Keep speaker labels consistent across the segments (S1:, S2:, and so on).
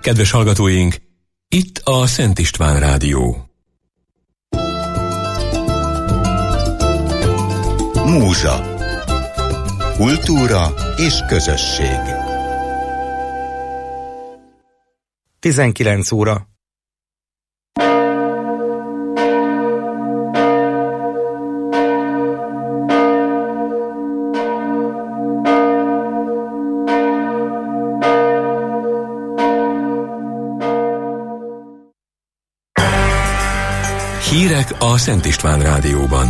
S1: Kedves hallgatóink, itt a Szent István Rádió.
S2: Múzsa. Kultúra és közösség.
S3: 19 óra.
S1: Hírek a Szent István Rádióban.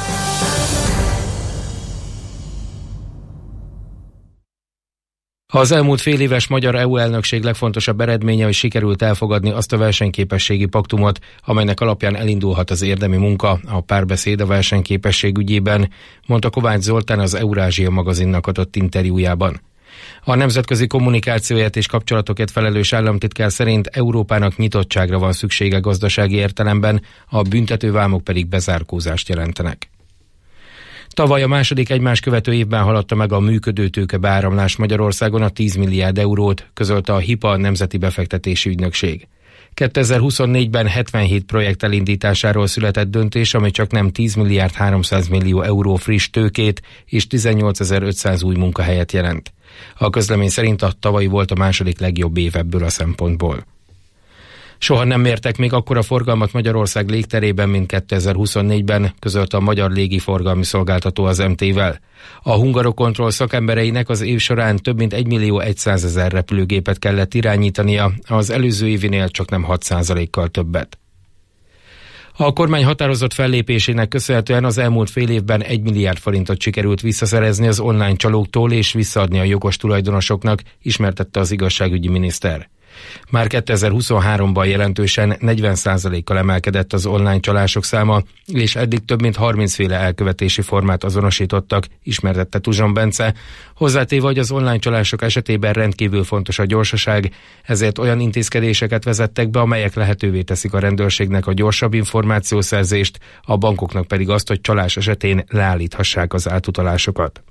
S4: Az elmúlt féléves magyar EU elnökség legfontosabb eredménye, hogy sikerült elfogadni azt a versenyképességi paktumot, amelynek alapján elindulhat az érdemi munka, a párbeszéd a versenyképesség ügyében, mondta Kovács Zoltán az Eurázsia magazinnak adott interjújában. A nemzetközi kommunikációért és kapcsolatokért felelős államtitkár szerint Európának nyitottságra van szüksége gazdasági értelemben, a büntetővámok pedig bezárkózást jelentenek. Tavaly a második egymás követő évben haladta meg a működő tőke beáramlás Magyarországon a 10 milliárd eurót, közölte a HIPA Nemzeti Befektetési Ügynökség. 2024-ben 77 projekt elindításáról született döntés, ami csak nem 10 milliárd 300 millió euró friss tőkét és 18.500 új munkahelyet jelent. A közlemény szerint a tavalyi volt a második legjobb év ebből a szempontból. Soha nem mértek még akkora forgalmat Magyarország légterében, mint 2024-ben, közölte a Magyar Légiforgalmi Szolgáltató az MT-vel. A Hungarocontrol szakembereinek az év során több mint 1.100.000 repülőgépet kellett irányítania, az előző évinél csak nem 6%-kal többet. A kormány határozott fellépésének köszönhetően az elmúlt fél évben 1 milliárd forintot sikerült visszaszerezni az online csalóktól és visszaadni a jogos tulajdonosoknak, ismertette az igazságügyi miniszter. Már 2023-ban jelentősen 40%-kal emelkedett az online csalások száma, és eddig több mint 30 féle elkövetési formát azonosítottak, ismertette Tuzson Bence, hozzátéve, hogy az online csalások esetében rendkívül fontos a gyorsaság, ezért olyan intézkedéseket vezettek be, amelyek lehetővé teszik a rendőrségnek a gyorsabb információszerzést, a bankoknak pedig azt, hogy csalás esetén leállíthassák az átutalásokat.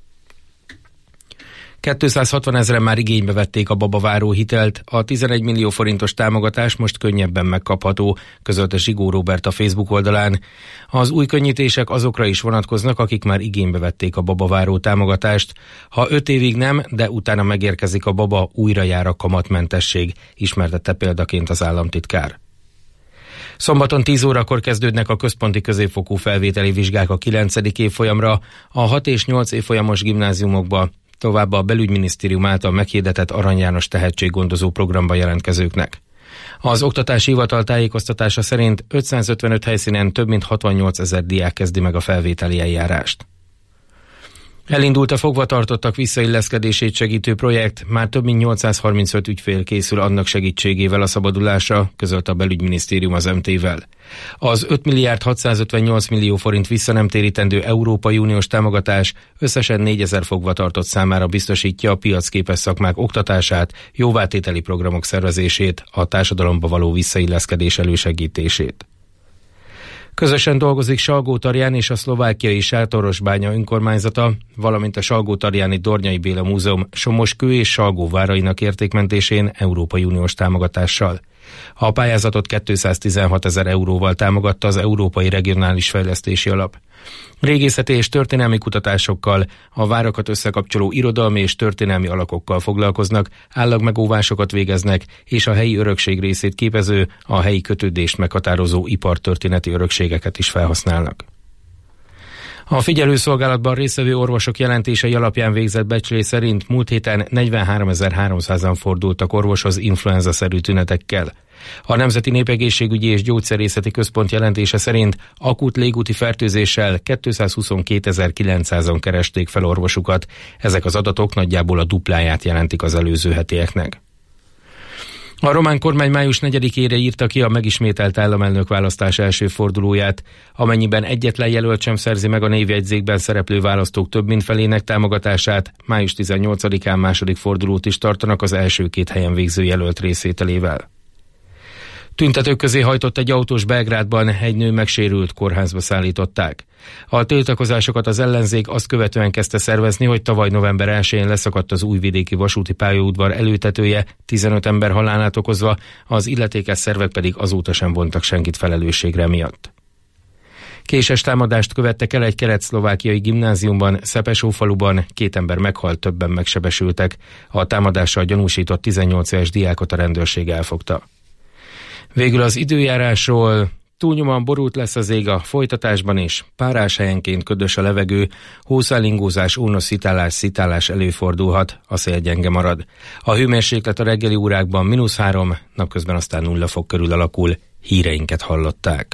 S4: 260 000-en már igénybe vették a babaváró hitelt, a 11 millió forintos támogatás most könnyebben megkapható, közölte Zsigó Róbert a Facebook oldalán. Az új könnyítések azokra is vonatkoznak, akik már igénybe vették a babaváró támogatást. Ha 5 évig nem, de utána megérkezik a baba, újra jár a kamatmentesség, ismertette példaként az államtitkár. Szombaton 10 órakor kezdődnek a központi középfokú felvételi vizsgák a 9. évfolyamra, a 6 és 8 évfolyamos gimnáziumokba, továbbá a Belügyminisztérium által meghirdetett Arany János tehetséggondozó programba jelentkezőknek. Az Oktatási Hivatal tájékoztatása szerint 555 helyszínen több mint 68 000 diák kezdi meg a felvételi eljárást. Elindult a fogvatartottak visszailleszkedését segítő projekt, már több mint 835 ügyfél készül annak segítségével a szabadulásra, közölte a Belügyminisztérium az MT-vel. Az 5 milliárd 658 millió forint visszanemtérítendő Európai Uniós támogatás összesen 4000 fogvatartott számára biztosítja a piacképes szakmák oktatását, jóvátételi programok szervezését, a társadalomba való visszailleszkedés elősegítését. Közösen dolgozik Salgótarján és a szlovákiai Sátorosbánya önkormányzata, valamint a Salgótarjáni Dornyai Béla Múzeum Somoskő és Salgó várainak értékmentésén Európai Uniós támogatással. A pályázatot 216 000 euróval támogatta az Európai Regionális Fejlesztési Alap. Régészeti és történelmi kutatásokkal, a várakat összekapcsoló irodalmi és történelmi alakokkal foglalkoznak, állagmegóvásokat végeznek, és a helyi örökség részét képező, a helyi kötődést meghatározó ipartörténeti örökségeket is felhasználnak. A figyelőszolgálatban résztvevő orvosok jelentései alapján végzett becslés szerint múlt héten 43.300-an fordultak orvoshoz influenza-szerű tünetekkel. A Nemzeti Népegészségügyi és Gyógyszerészeti Központ jelentése szerint akut légúti fertőzéssel 222.900-an keresték fel orvosukat. Ezek az adatok nagyjából a dupláját jelentik az előző hetieknek. A román kormány május 4-ére írta ki a megismételt államelnök választás első fordulóját. Amennyiben egyetlen jelölt sem szerzi meg a névjegyzékben szereplő választók több mint felének támogatását, május 18-án második fordulót is tartanak az első 2 helyen végző jelölt részvételével. Tüntetők közé hajtott egy autós Belgrádban, egy nő megsérült, kórházba szállították. A tiltakozásokat az ellenzék azt követően kezdte szervezni, hogy tavaly november 1-én leszakadt az újvidéki vasúti pályaudvar előtetője, 15 ember halálát okozva, az illetékes szervek pedig azóta sem vontak senkit felelősségre miatt. Késes támadást követtek el egy kelet-szlovákiai gimnáziumban, Szepesófaluban, 2 ember meghalt, többen megsebesültek. A támadással gyanúsított 18 éves diákot a rendőrség elfogta. Végül az időjárásról: túlnyomóan borult lesz az ég, a folytatásban is, párás helyenként ködös a levegő, hószálingózás, szitálás előfordulhat, a szél gyenge marad. A hőmérséklet a reggeli órákban -3, napközben aztán 0 fok körül alakul. Híreinket hallották.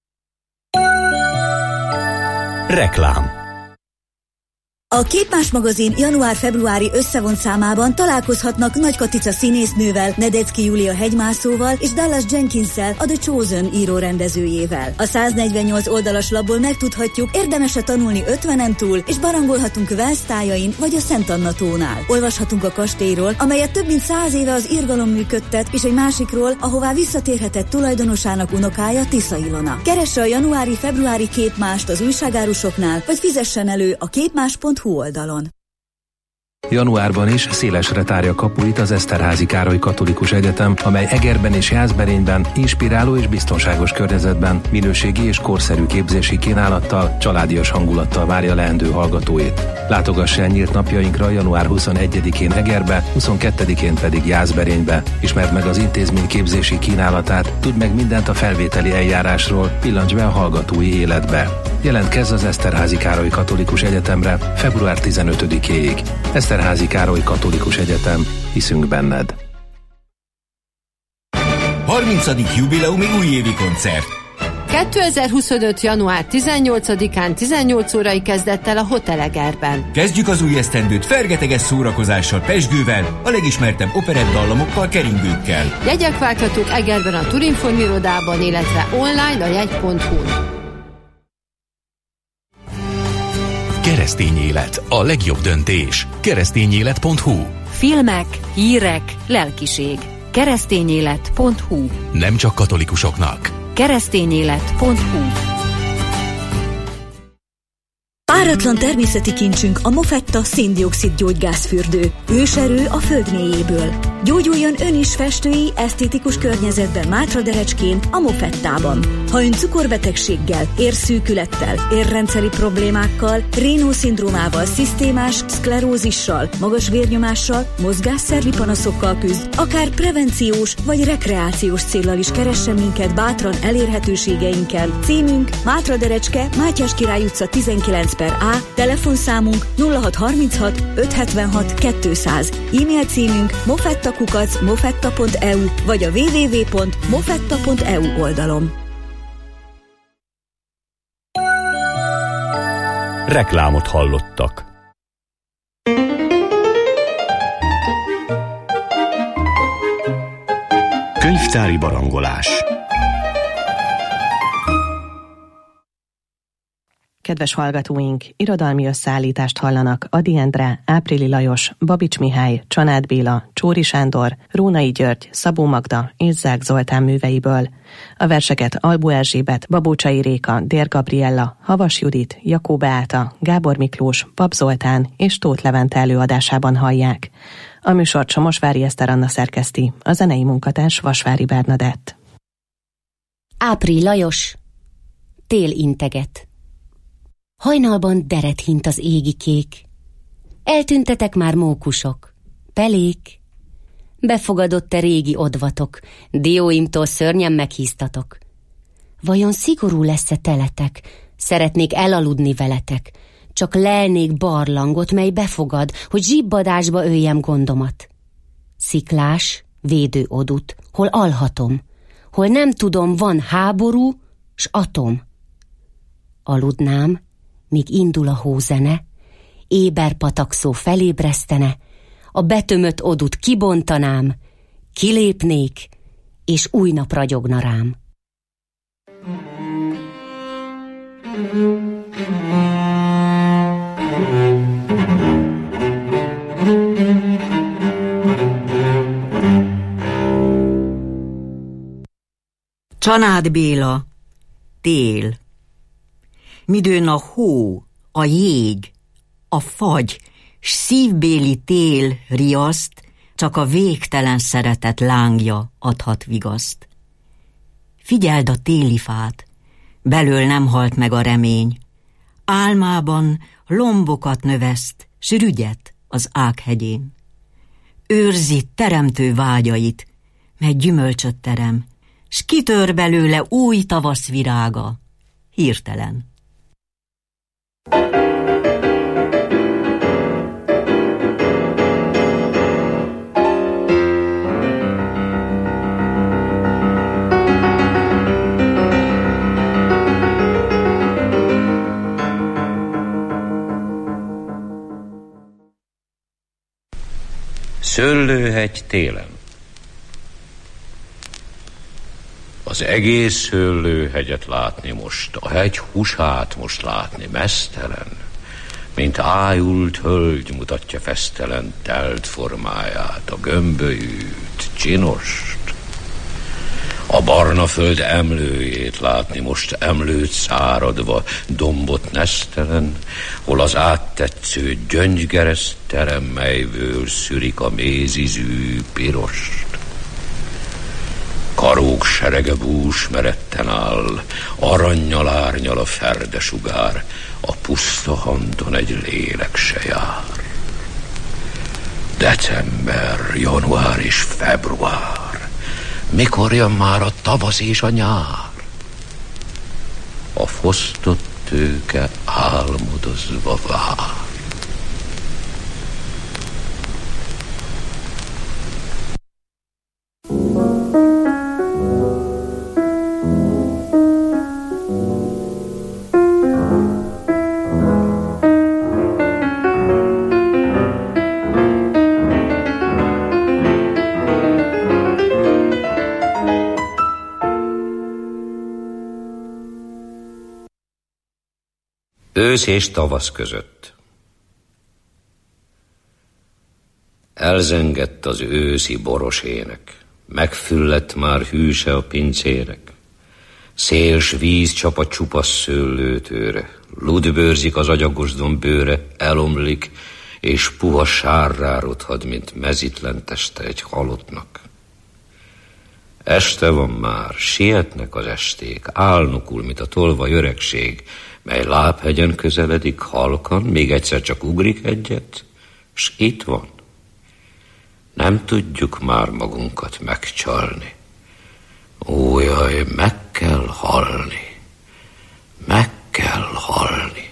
S2: Reklám.
S3: A Képmás magazin január-februári összevont számában találkozhatnak Nagy Katica színésznővel, Nedecki Júlia hegymászóval és Dallas Jenkinssel, a The Chosen író-rendezőjével. A 148 oldalas labból megtudhatjuk, érdemes-e tanulni 50-en túl, és barangolhatunk Velsz tájain vagy a Szent Anna tónál. Olvashatunk a kastélyról, amelyet több mint 100 éve az Irgalom működtet, és egy másikról, ahová visszatérhetett tulajdonosának unokája, Tisza Ilona. Keresse a januári-februári Képmást az újságárusoknál, vagy fizessen elő a képmás.hu oldalon.
S5: Januárban is szélesre tárja kapuit az Eszterházy Károly Katolikus Egyetem, amely Egerben és Jászberényben inspiráló és biztonságos környezetben minőségi és korszerű képzési kínálattal, családias hangulattal várja leendő hallgatóit. Látogass el nyílt napjainkra január 21-én Egerbe, 22-én pedig Jászberénybe. Ismerd meg az intézmény képzési kínálatát, tudd meg mindent a felvételi eljárásról, pillancs be a hallgatói életbe. Jelentkezz az Eszterházy Károly Katolikus Egyetemre február 15-éig. Eszterházy Károly Katolikus Egyetem, hiszünk benned.
S2: 30. jubileumi újévi koncert.
S6: 2025. január 18-án 18 órai kezdettel a Hotel Egerben.
S2: Kezdjük az új esztendőt fergeteges szórakozással, pezsgővel, a legismertebb operettdallamokkal, keringőkkel.
S6: Jegyek várhatók Egerben a Turinform irodában, illetve online a jegy.hu-n.
S1: Keresztény élet, a legjobb döntés. Keresztényélet.hu.
S7: Filmek, hírek, lelkiség. Keresztényélet.hu.
S1: Nem csak katolikusoknak.
S7: Keresztényélet.hu.
S3: Páratlan természeti kincsünk a Mofetta széndioxid gyógygázfürdő. Őserő a föld mélyéből. Gyógyuljon ön is festői, esztétikus környezetben Mátraderecskén, a Mofettában. Ha ön cukorbetegséggel, érszűkülettel, érrendszeri problémákkal, Raynaud-szindrómával, szisztémás szklerózissal, magas vérnyomással, mozgásszervi panaszokkal küzd, akár prevenciós vagy rekreációs céllal is keressen minket bátran elérhetőségeinkkel. Címünk Mátraderecske, Mátyás Király utca 19/A, telefonszámunk 0636 576 200, e-mail címünk mofetta@mofetta.eu vagy a www.mofetta.eu oldalon.
S2: Reklámot hallottak. Könyvtári barangolás.
S8: Kedves hallgatóink, irodalmi összeállítást hallanak Ady Endre, Áprili Lajos, Babics Mihály, Csanád Béla, Csóri Sándor, Rónai György, Szabó Magda és Zák Zoltán műveiből. A verseket Albó Erzsébet, Babócsai Réka, Dér Gabriella, Havas Judit, Jakó Beáta, Gábor Miklós, Pap Zoltán és Tóth Levente előadásában hallják. A műsort Somosvári Eszter Anna szerkeszti, a zenei munkatárs Vasvári Bernadett.
S9: Áprili Lajos, tél integet. Hajnalban deret hint az égi kék. Eltüntetek már mókusok, pelék. Befogadott-e régi odvatok, dióimtól szörnyen meghíztatok. Vajon szigorú lesz-e teletek, szeretnék elaludni veletek, csak lelnék barlangot, mely befogad, hogy zsibbadásba öljem gondomat. Sziklás, védő odut, hol alhatom, hol nem tudom, van háború s atom. Aludnám, míg indul a hózene, éber patakszó felébresztene, a betömött odut kibontanám, kilépnék, és új nap ragyogna rám.
S10: Csanád Béla, tél. Midőn a hó, a jég, a fagy, s szívbéli tél riaszt, csak a végtelen szeretet lángja adhat vigaszt. Figyeld a téli fát, belől nem halt meg a remény. Álmában lombokat növeszt, s rügyet az ághegyén. Őrzi teremtő vágyait, mely gyümölcsöt terem, s kitör belőle új tavasz virága, hirtelen.
S11: Szőlőhegy télen. Az egész szőlőhegyet látni most, a hegy húsát most látni meztelen, mint ájult hölgy mutatja fesztelen telt formáját, a gömbölyűt, csinost. A barna föld emlőjét látni most, emlőt száradva, dombot nesztelen, hol az áttetsző gyöngygereszt terem, melyből szürik a mézizű pirost. Karók serege bús meretten áll, arannyal árnyal a ferdesugár, a puszta hanton egy lélek se jár. December, január és február, mikor jön már a tavasz és a nyár? A fosztott tőke álmodozva vár. Ősz és tavasz között. Elzengett az őszi boros ének, megfüllett már hűse a pincérek. Széls víz csap a csupasz szőlőtőre, ludbőrzik az agyagosdon bőre, elomlik, és puha sárrá rothad, mint mezitlen teste egy halottnak. Este van már, sietnek az esték, álnokul, mint a tolvaj öregség, mely lábhegyen közeledik halkan, még egyszer csak ugrik egyet, s itt van. Nem tudjuk már magunkat megcsalni. Ó, jaj, meg kell halni, meg kell halni.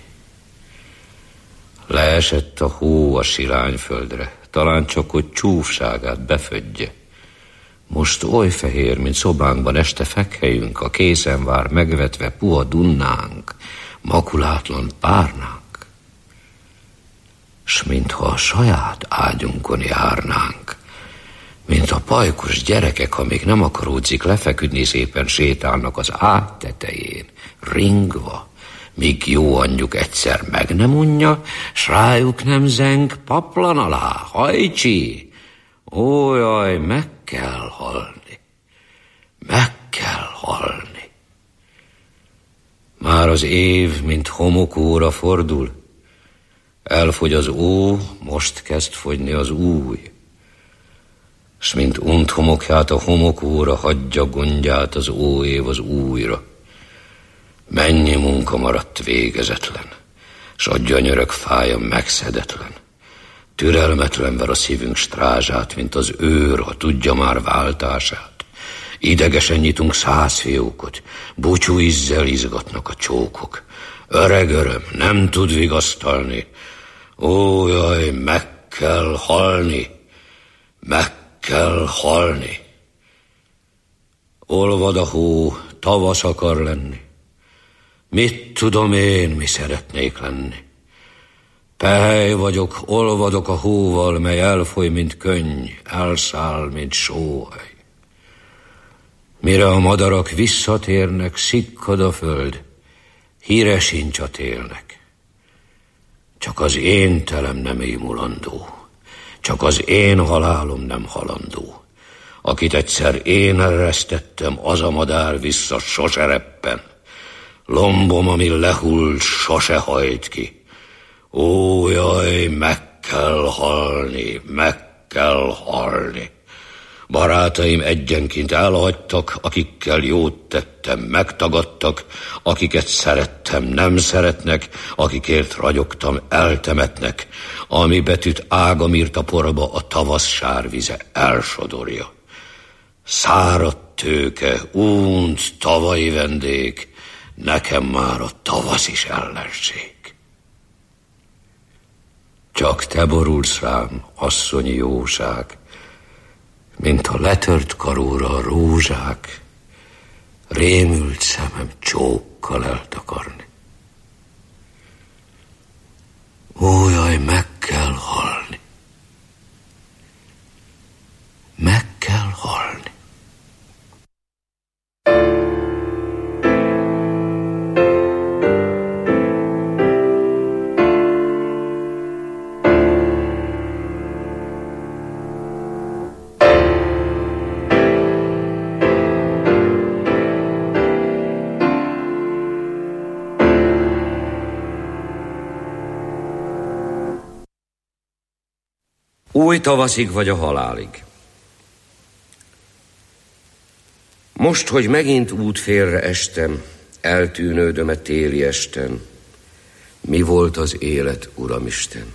S11: Leesett a hó a sirányföldre, talán csak hogy csúfságát befödje. Most oly fehér, mint szobánkban este fekhelyünk, a készen vár megvetve puha dunnánk, makulátlan párnánk. S mintha a saját ágyunkon járnánk, mint a pajkos gyerekek, ha még nem akaródzik lefeküdni, szépen sétálnak az ágy tetején, ringva, míg jó anyjuk egyszer meg nem unja, s rájuk nem zeng paplan alá, hajcsi! Ó, jaj, meg kell halni, meg kell halni. Már az év, mint homokóra fordul, elfogy az ó, most kezd fogyni az új. S mint unt homokját a homokóra, hagyja gondját az óév az újra. Mennyi munka maradt végezetlen, s a gyönyörök fája megszedetlen. Türelmetlen ver a szívünk strázsát, mint az őr, ha tudja már váltását. Idegesen nyitunk 100 fiókot, búcsú ízzel izgatnak a csókok. Öreg öröm nem tud vigasztalni. Ó, jaj, meg kell halni, meg kell halni. Olvad a hó, tavasz akar lenni. Mit tudom én, mi szeretnék lenni? Pehely vagyok, olvadok a hóval, mely elfoly, mint könny, elszáll, mint sóhaj. Mire a madarak visszatérnek, szikkad a föld, híre sincs a télnek. Csak az én telem nem émulandó, csak az én halálom nem halandó. akit egyszer én eresztettem, az a madár vissza sose reppen. Lombom, ami lehult, sose hajt ki. Ó, jaj, meg kell halni, meg kell halni. Barátaim egyenként elhagytak, akikkel jót tettem, megtagadtak, akiket szerettem, nem szeretnek, akikért ragyogtam, eltemetnek, ami betűt ágam írt a porba, a tavasz sárvize elsodorja. Száradt tőke, únt, tavalyi vendég, nekem már a tavasz is ellenség. Csak te borulsz rám, asszonyi jóság, mint a letört karóra a rózsák, rémült szemem csókkal eltakarni. Ó, jaj, meg kell halni. Meg kell halni. Új tavaszig vagy a halálig. Most, hogy megint útfélre estem, eltűnődöm a téli esten, mi volt az élet, Uramisten?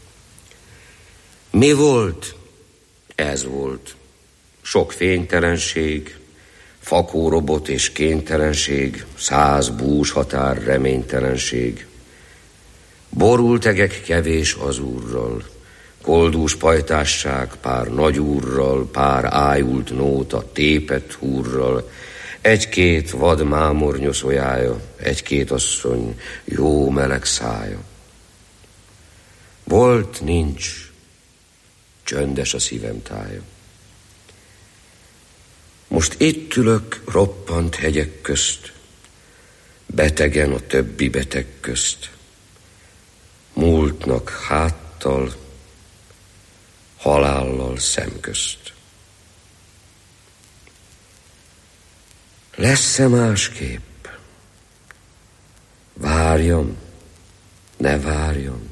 S11: Mi volt? Ez volt. Sok fénytelenség, fakórobot és kénytelenség, 100 bús határ reménytelenség. Borult egek kevés az Úrral, koldús pajtásság pár nagyúrral, pár ájult nóta tépett húrral, egy-két vad mámor nyoszójája, egy-két asszony jó meleg szája. Volt, nincs, csöndes a szívem tája. Most itt ülök roppant hegyek közt, betegen a többi beteg közt. Múltnak háttal, halállal szemközt. Lesz-e másképp? Várjam, ne várjam.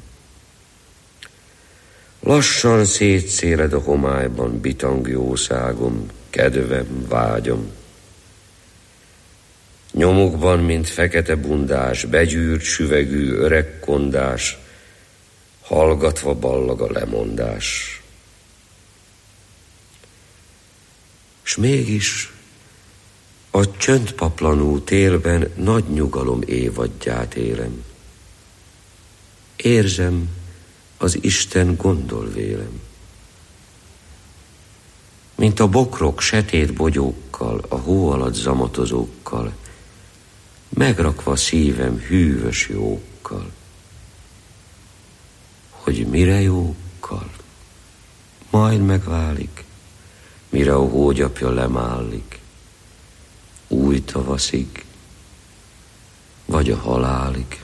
S11: Lassan szétszéled a homályban bitang jószágom, kedvem, vágyom. Nyomukban, mint fekete bundás, begyűrt süvegű öreg kondás, hallgatva ballag a lemondás. S mégis a csöndpaplanú télben nagy nyugalom évadját élem. Érzem, az Isten gondol vélem. Mint a bokrok setét bogyókkal, a hó alatt zamatozókkal, megrakva szívem hűvös jókkal. Hogy mire jókkal? Majd megválik, mire a hógyapja lemállik, új tavaszig, vagy a halálig.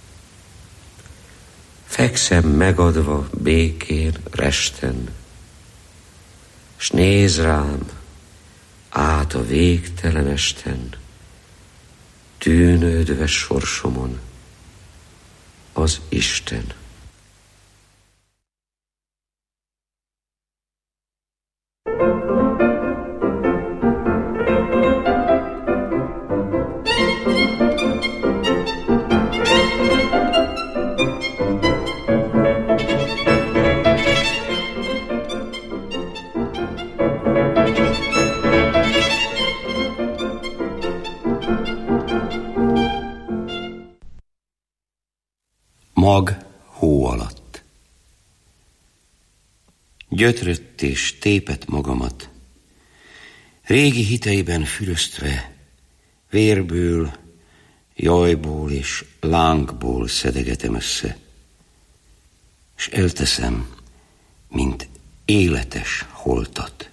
S11: Fekszem megadva békén, resten, s néz rám át a végtelen esten, tűnődve sorsomon az Isten.
S12: Mag hó alatt. Gyötrött és tépett magamat, régi hiteiben füröztve, vérből, jajból és lángból szedegetem össze, s elteszem, mint életes holtat.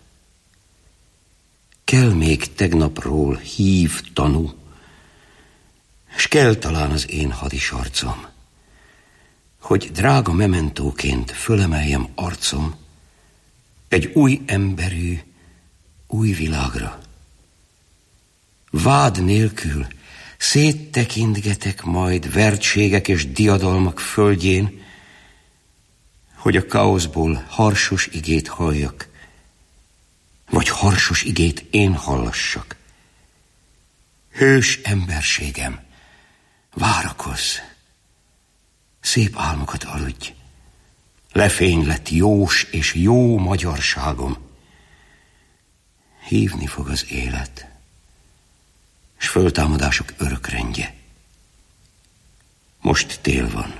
S12: Kell még tegnapról hív tanú, s kell talán az én hadisarcom, hogy drága mementóként fölemeljem arcom egy új emberű, új világra. Vád nélkül széttekintgetek majd vertségek és diadalmak földjén, hogy a káoszból harsos igét halljak, vagy harsos igét én hallassak. Hős emberségem, várakozz, szép álmokat aludj, lefénylett jós és jó magyarságom. Hívni fog az élet, s föltámadások örökrendje. Most tél van,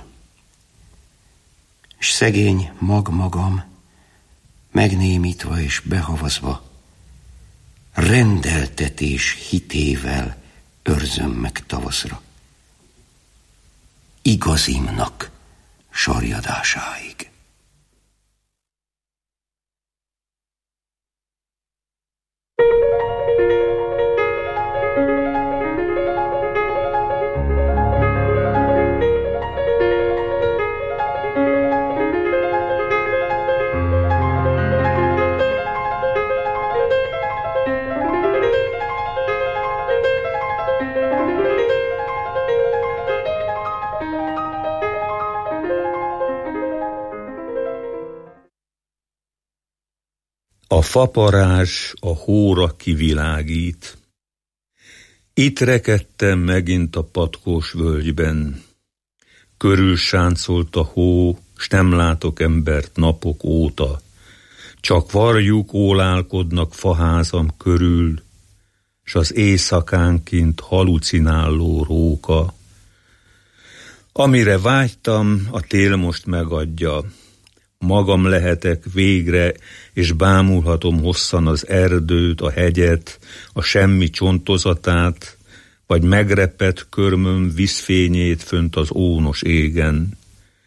S12: s szegény magam, megnémítva és behavazva, rendeltetés hitével őrzöm meg tavaszra, igazimnak sarjadásáig.
S13: A faparázs a hóra kivilágít. Itt rekedtem megint a patkós völgyben. Körül sáncolt a hó, s nem látok embert napok óta. Csak varjuk ólálkodnak faházam körül, s az éjszakánként halucináló róka. Amire vágytam, a tél most megadja. Magam lehetek végre, és bámulhatom hosszan az erdőt, a hegyet, a semmi csontozatát, vagy megrepett körmöm vízfényét fönt az ónos égen.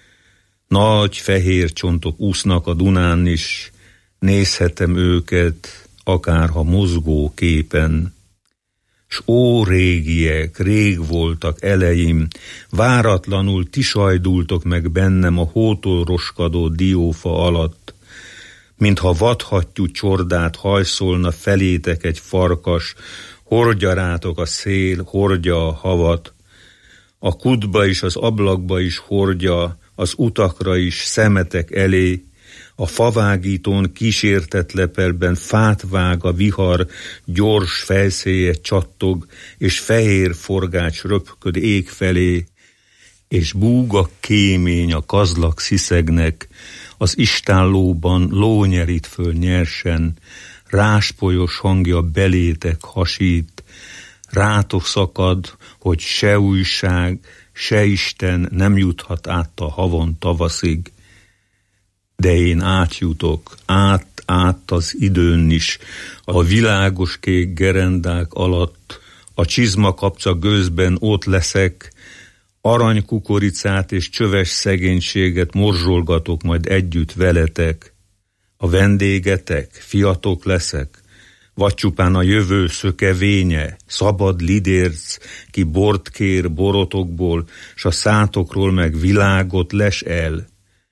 S13: Nagy fehér csontok úsznak a Dunán is, nézhetem őket, akárha mozgó képen. S ó régiek, rég voltak eleim, váratlanul ti sajdultok meg bennem a hótól roskadó diófa alatt, mintha vadhattyú csordát hajszolna felétek egy farkas, hordja rátok a szél, hordja a havat, a kútba is, az ablakba is hordja, az utakra is, szemetek elé, a favágítón kísértett lepelben fát vág a vihar, gyors fejszéje csattog, és fehér forgács röpköd ég felé, és búg a kémény a kazlak sziszegnek, az istállóban ló nyerít föl nyersen, ráspolyos hangja belétek hasít, rátok szakad, hogy se újság, se Isten nem juthat át a havon tavaszig. De én átjutok, át az időn is, a világos kék gerendák alatt, a csizmakapca gőzben ott leszek, aranykukoricát és csöves szegénységet morzsolgatok majd együtt veletek. A vendégetek, fiatok leszek, vagy csupán a jövő szökevénye, szabad lidérc, ki bort kér borotokból, s a szátokról meg világot les el.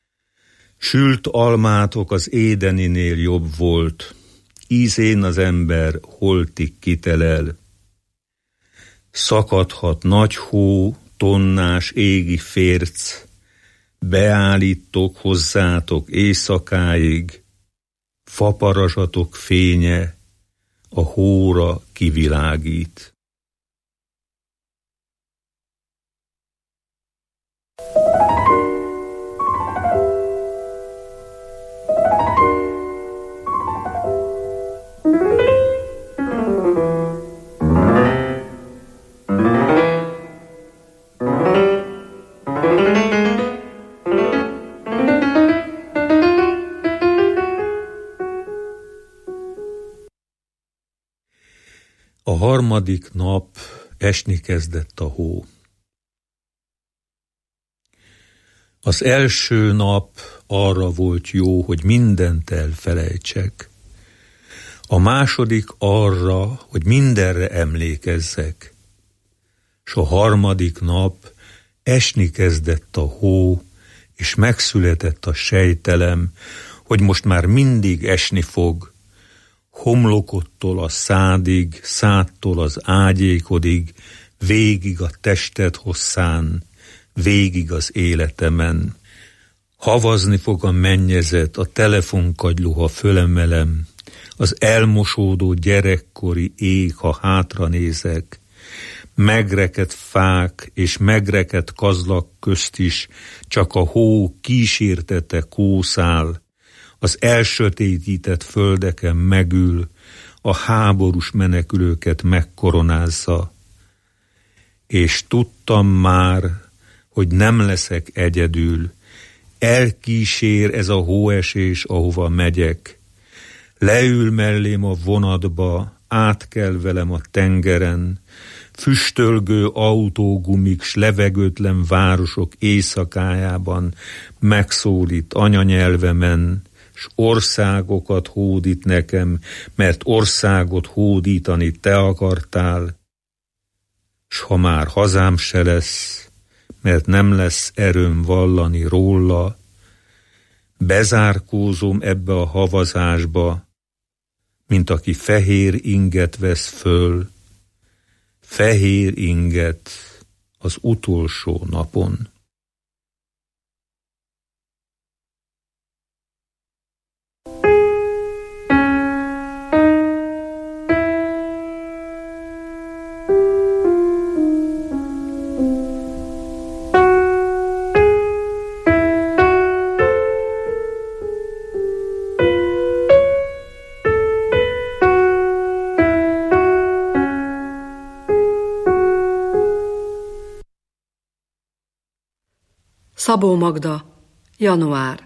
S13: Sült almátok az édeninél jobb volt, ízén az ember holtig kitelel. Szakadhat nagy hó, tonnás égi férc, beállítok hozzátok éjszakáig, faparazsatok fénye a hóra kivilágít. A harmadik nap esni kezdett a hó. Az első nap arra volt jó, hogy mindent elfelejtsek. A második arra, hogy mindenre emlékezzek. S a harmadik nap esni kezdett a hó, és megszületett a sejtelem, hogy most már mindig esni fog, Homlokodtól a szádig, szádtól az ágyékodig, végig a tested hosszán, végig az életemen. Havazni fog a mennyezet, a telefonkagyló, ha fölemelem, az elmosódó gyerekkori ég, ha hátra nézek, megrekedt fák és megrekedt kazlak közt is csak a hó kísértete kószál, az elsötétített földeken megül, a háborús menekülőket megkoronázza. És tudtam már, hogy nem leszek egyedül, elkísér ez a hóesés, ahova megyek. Leül mellém a vonatba, át kell velem a tengeren, füstölgő autógumik s levegőtlen városok éjszakájában megszólít anyanyelvemen, s országokat hódít nekem, mert országot hódítani te akartál, s ha már hazám se lesz, mert nem lesz erőm vallani róla, bezárkózom ebbe a havazásba, mint aki fehér inget vesz föl, fehér inget az utolsó napon.
S14: Szabó Magda, január.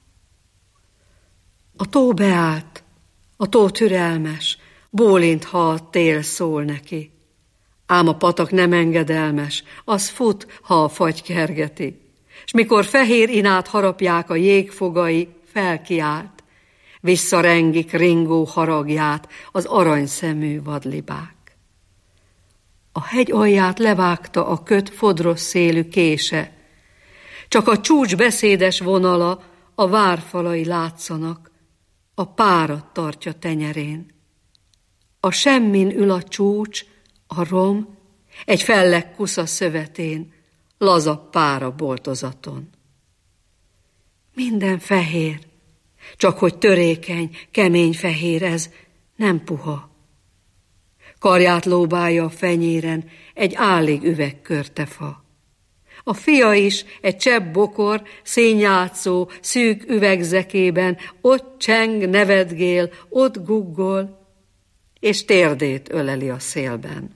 S14: A tó beállt, a tó türelmes, bólint, ha a tél szól neki. Ám a patak nem engedelmes, az fut, ha a fagy kergeti. S mikor fehér inát harapják a jégfogai, felkiált, visszarengik ringó haragját az aranyszemű vadlibák. A hegy alját levágta a köt fodros szélű kése, csak a csúcs beszédes vonala, a várfalai látszanak, a párat tartja tenyerén. A semmin ül a csúcs, a rom, egy felleg kusza szövetén, laza pára boltozaton. Minden fehér, csak hogy törékeny, kemény fehér ez, nem puha. Karját lóbálja a fenyéren egy állig üvegkörtefa. A fia is egy csepp bokor, színjátszó, szűk üvegzekében ott cseng, nevetgél, ott guggol, és térdét öleli a szélben.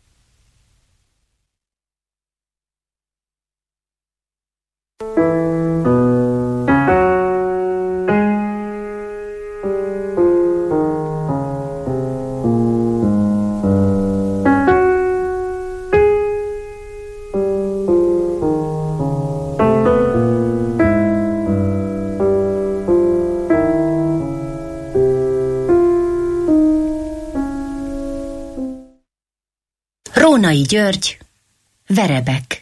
S9: Rónai György, Verebek.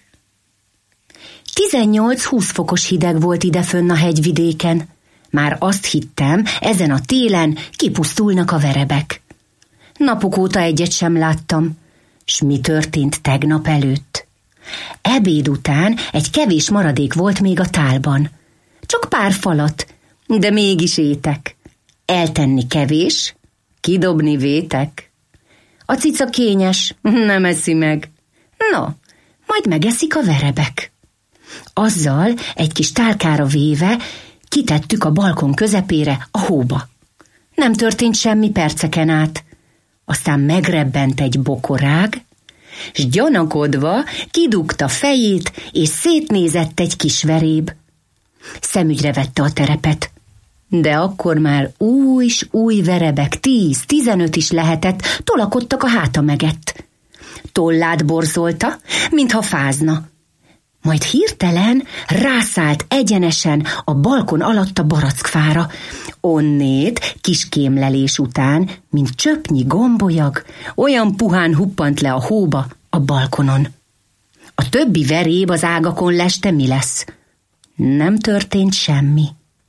S9: 18-20 fokos hideg volt idefönn a hegyvidéken. Már azt hittem, ezen a télen kipusztulnak a verebek. Napok óta egyet sem láttam. S mi történt tegnap előtt? Ebéd után egy kevés maradék volt még a tálban. Csak pár falat, de mégis étek. Eltenni kevés, kidobni vétek. A cica kényes, nem eszi meg. No, majd megeszik a verebek. Azzal egy kis tálkára véve kitettük a balkon közepére a hóba. Nem történt semmi perceken át. Aztán megrebbent egy bokorág, s gyanakodva kidugta fejét, és szétnézett egy kis veréb. Szemügyre vette a terepet. De akkor már új verebek, 10-15 is lehetett, tolakodtak a háta megett. Tollát borzolta, mintha fázna. Majd hirtelen rászállt egyenesen a balkon alatt a barackfára. Onnét kis kémlelés után, mint csöpnyi gombolyag, olyan puhán huppant le a hóba a balkonon. A többi veréb az ágakon leste mi lesz? Nem történt semmi.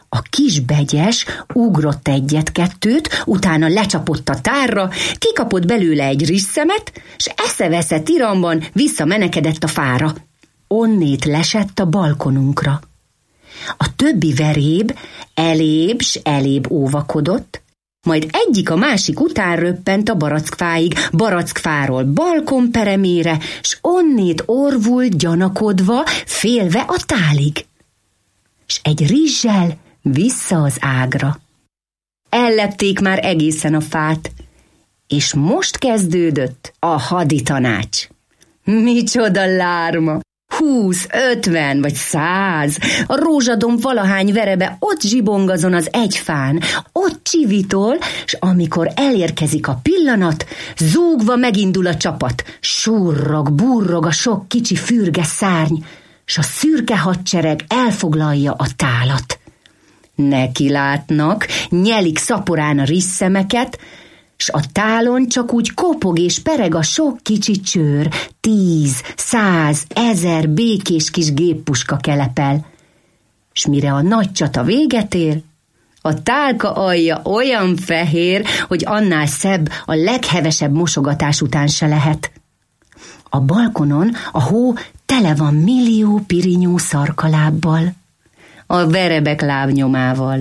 S9: A kis begyes ugrott egyet-kettőt, utána lecsapott a tárra, kikapott belőle egy rizsszemet, s esze-vesze tiramban visszamenekedett a fára. Onnét lesett a balkonunkra. A többi veréb elébb s elébb óvakodott, majd egyik a másik után röppent a barackfáig, barackfáról balkonperemére, s onnét orvult gyanakodva, félve a tálig. S egy rizssel vissza az ágra. Ellepték már egészen a fát, és most kezdődött a haditanács. Micsoda lárma! 20, 50 vagy 100, a rózsadomb valahány verebe ott zsibongazon az egy fán, ott csivitol, s amikor elérkezik a pillanat, zúgva megindul a csapat, surrog, burrog a sok kicsi fürge szárny, s a szürke hadsereg elfoglalja a tálat. Neki látnak, nyelik szaporán a rizsszemeket, s a tálon csak úgy kopog és pereg a sok kicsi csőr, 10, 100, 1000 békés kis géppuska kelepel. S mire a nagy csata véget ér, a tálka alja olyan fehér, hogy annál szebb a leghevesebb mosogatás után se lehet. A balkonon a hó tele van millió pirinyó szarkalábbal, a verebek lábnyomával.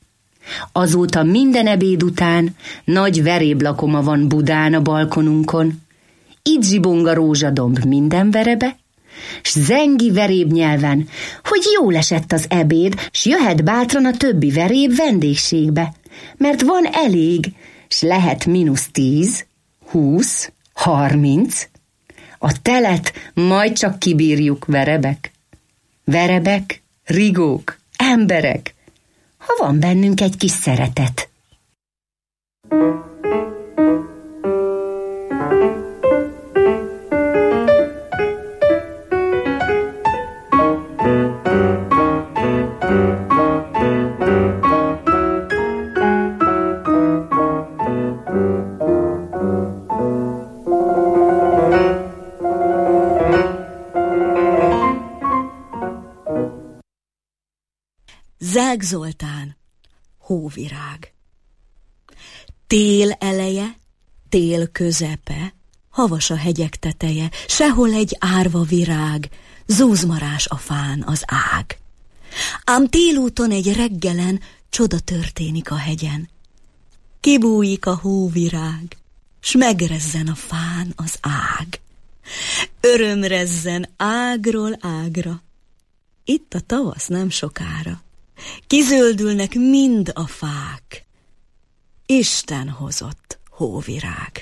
S9: Azóta minden ebéd után nagy veréblakoma van Budán a balkonunkon. Itt zsibong a rózsadomb minden verebe, s zengi verébnyelven, hogy jól esett az ebéd, s jöhet bátran a többi veréb vendégségbe, mert van elég, s lehet -10, 20, 30. A telet majd csak kibírjuk, verebek. Verebek, rigók, emberek, ha van bennünk egy kis szeretet.
S3: Zák Zoltán, hóvirág. Tél eleje, tél közepe, havas a hegyek teteje, sehol egy árva virág, zúzmarás a fán az ág. Ám télúton egy reggelen csoda történik a hegyen. Kibújik a hóvirág, s megrezzen a fán az ág. Örömrezzen ágról ágra. Itt a tavasz nem sokára. Kizöldülnek mind a fák. Isten hozott hóvirág.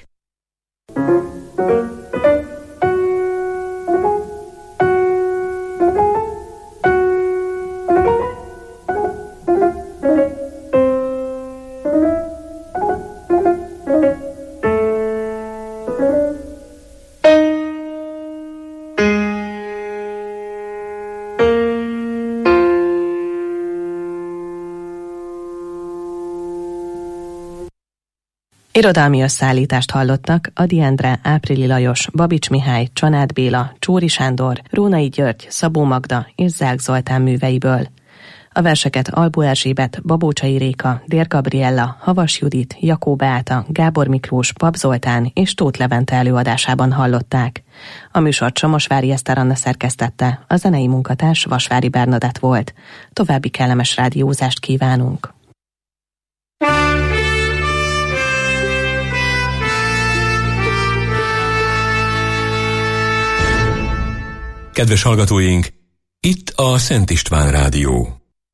S8: Irodalmi összeállítást hallottak Ady Endre, Áprili Lajos, Babics Mihály, Csanád Béla, Csóri Sándor, Rónai György, Szabó Magda és Zák Zoltán műveiből. A verseket Albó Erzsébet, Babócsai Réka, Dér Gabriella, Havas Judit, Jakó Beáta, Gábor Miklós, Pap Zoltán és Tóth Levente előadásában hallották. A műsort Somosvári Eszter Anna szerkesztette, a zenei munkatárs Vasvári Bernadett volt. További kellemes rádiózást kívánunk.
S1: Kedves hallgatóink, itt a Szent István Rádió.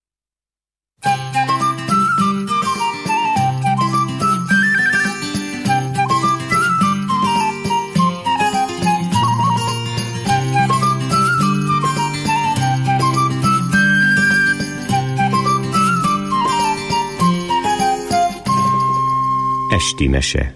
S2: Esti mese.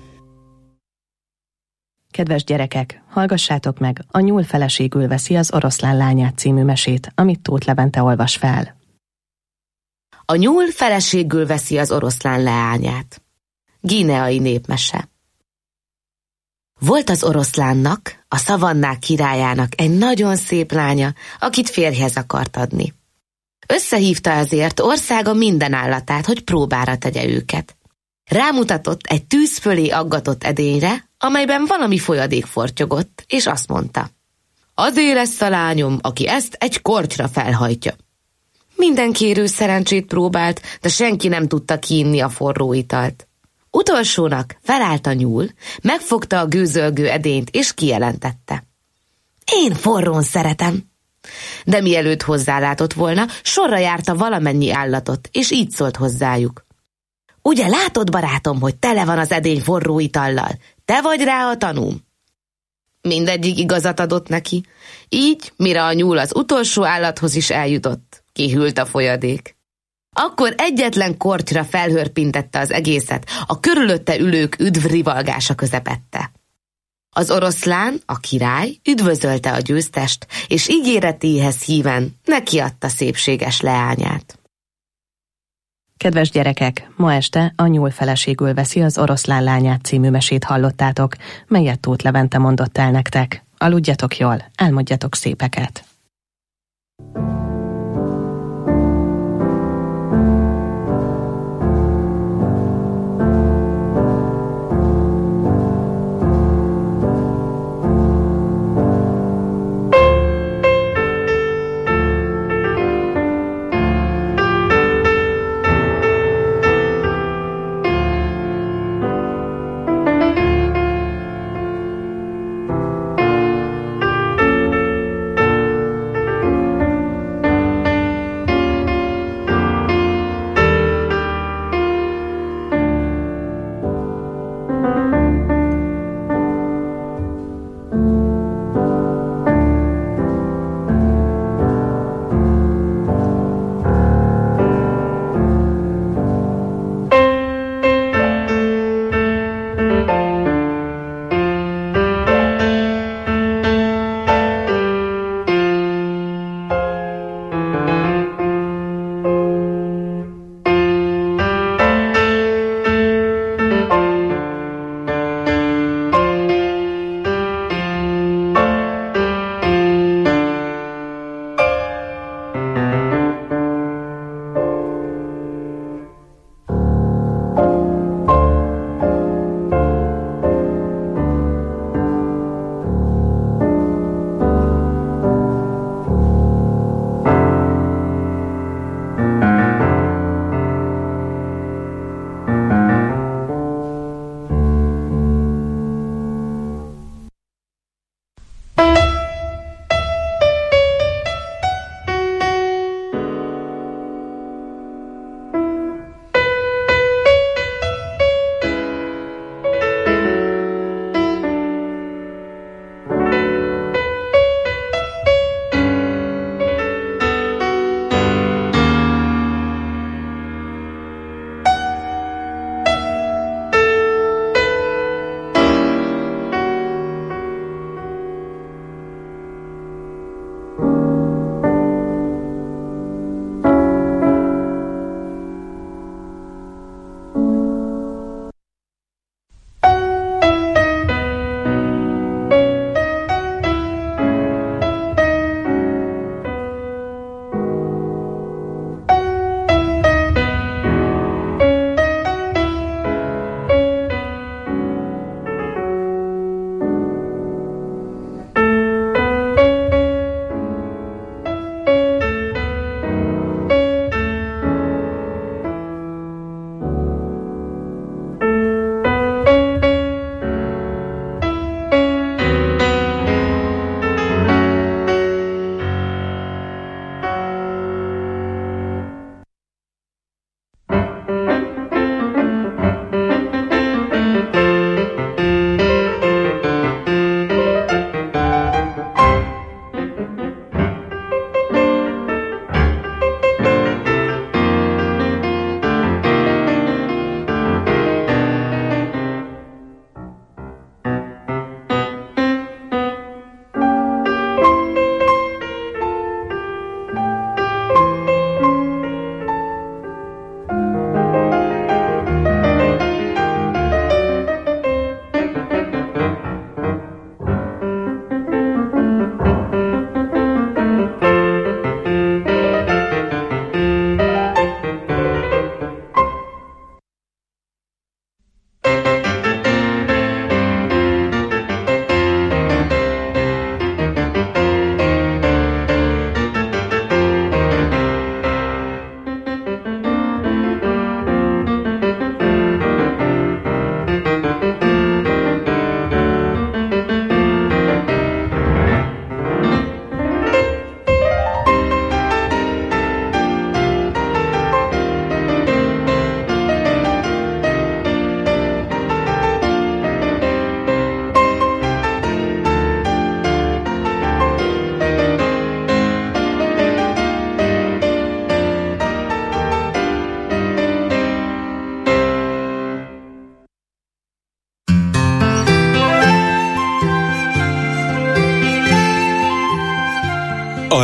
S8: Kedves gyerekek, hallgassátok meg, a nyúl feleségül veszi az oroszlán lányát című mesét, amit Tóth Levente olvas fel.
S15: A nyúl feleségül veszi az oroszlán leányát. Guineai népmese. Volt az oroszlánnak, a szavannák királyának egy nagyon szép lánya, akit férjhez akart adni. Összehívta ezért országa minden állatát, hogy próbára tegye őket. Rámutatott egy tűz fölé aggatott edényre, amelyben valami folyadék fortyogott, és azt mondta: azért lesz a lányom, aki ezt egy kortyra felhajtja. Minden kérő szerencsét próbált, de senki nem tudta kiinni a forró italt. Utolsónak felállt a nyúl, megfogta a gőzölgő edényt, és kijelentette: én forrón szeretem. De mielőtt hozzálátott volna, sorra járta valamennyi állatot, és így szólt hozzájuk: ugye látod, barátom, hogy tele van az edény forró itallal? Te vagy rá a tanúm. Mindegyik igazat adott neki, így, mire a nyúl az utolsó állathoz is eljutott, kihűlt a folyadék. Akkor egyetlen kortyra felhörpintette az egészet, a körülötte ülők üdvrivalgása közepette. Az oroszlán, a király üdvözölte a győztest, és ígéretéhez híven nekiadta szépséges leányát.
S8: Kedves gyerekek, ma este A nyúl feleségül veszi az oroszlán lányát című mesét hallottátok, melyet Tóth Levente mondott el nektek. Aludjatok jól, álmodjatok szépeket!